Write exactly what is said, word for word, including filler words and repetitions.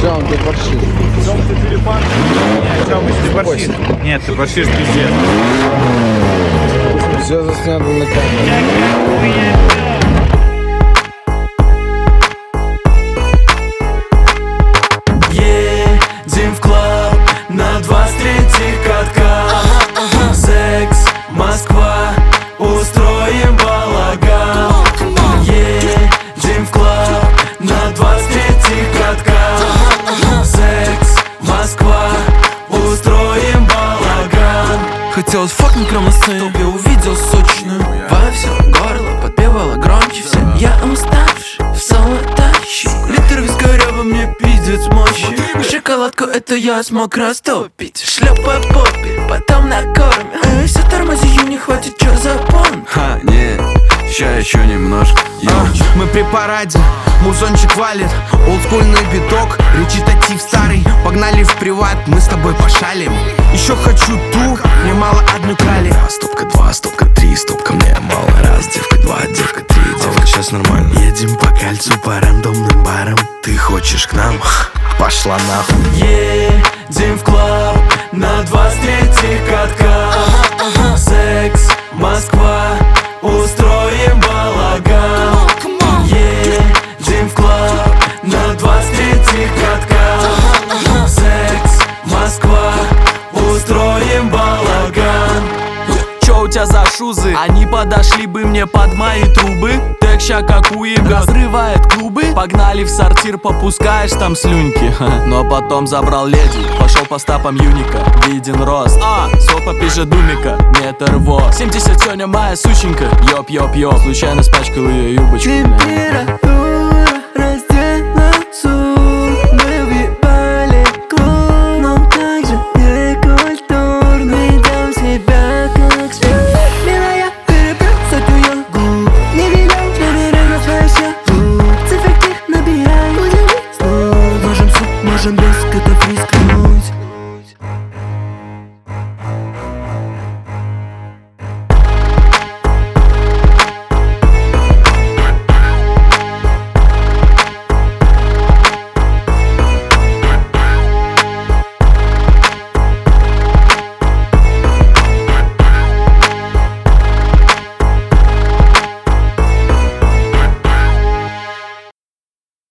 Тём, ты борщишь. Тём, ты перепан? Нет, Тёмыч, ты борщишь. Нет, ты борщишь пиздец. Все заснято на камеру. Едем в клуб на двадцать третьих катках. Секс, Москва, устроим балаган. Едем в клуб на двадцать третьих катках. Секс, Москва, устроим балаган. Хотелось факнуть прямо на сцене, я увидел сочную во все горло, подпевала громче все. Я уставший, в соло тащу. Литр вискаря во мне пиздец мощи. Шоколадку это я смог растопить. Шлеп по попе, потом накормим. Эй, все тормозию, не хватит, чё за понт? Ха, не, ща еще немножко. а, Мы при параде, музончик валит. Олдскульный биток, речитатив старый. Погнали в приват, мы с тобой пошалим. Еще хочу ту, мне мало одной крали. Стопка два, стопка три, стопка мне мало. Раз, девка два, девка три, девка, сейчас нормально. Едем по кольцу, по рандомным барам. Ты хочешь к нам? Пошла нахуй. Едем в клуб на двадцать третьих катках. Секс, Москва, устроим балаган. Едем в клуб на двадцать третьих катках. Секс, Москва, устроим балаган. Чё у тебя за шузы? Они подошли бы мне под мои трубы. Тэк ща как уебет, разрывает клубы. Погнали в сортир, попускаешь там слюньки. Но потом забрал леди, пошел по стопам юника. Виден рост, а, сопа пиже думика. Метр во, семьдесят сегодня моя сученька. Ёп, ёп, ёп, случайно спачкал ее юбочку. Температура